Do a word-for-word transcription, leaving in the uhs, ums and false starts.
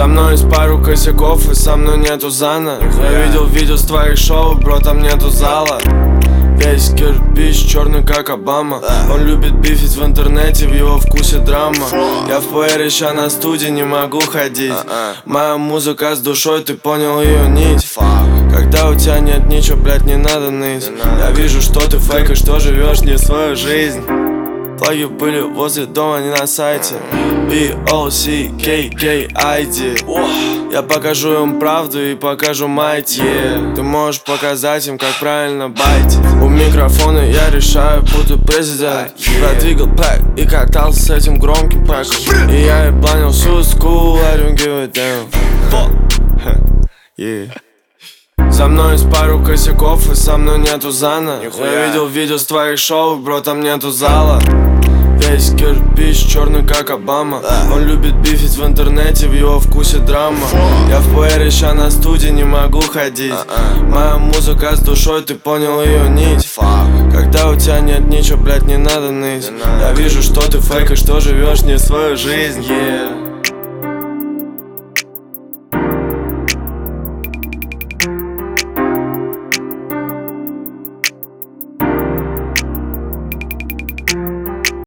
За мной есть пару косяков и со мной нету Зана. Я видел видео с твоих шоу, бро, там нету зала. Весь кирпич черный, как Обама. Он любит бифить в интернете, в его вкусе драма. Я в пуэре ща на студии не могу ходить. Моя музыка с душой, ты понял ее нить. Когда у тебя нет ничего, блять, не надо ныть. Я вижу, что ты фейк и что живешь не свою жизнь. Флаги были возле дома, не на сайте. би о си кей кей ай ди. Я покажу им правду и покажу майти. yeah. Ты можешь показать им, как правильно байтить. У микрофона я решаю, буду президент. Продвигал пэк и катался с этим громким пэком. И я ебланил всю school, I don't give a damn. yeah. За мной есть пару косяков и со мной нету Зана. Я видел видео с твоих шоу, бро, там нету зала. Весь кирпич черный, как Обама. Он любит бифить в интернете, в его вкусе драма. Я в пуэре ща на студии не могу ходить. Моя музыка с душой, ты понял ее нить. Когда у тебя нет ничего, блять, не надо ныть. Я вижу, что ты фейк и что живешь не свою жизнь. yeah.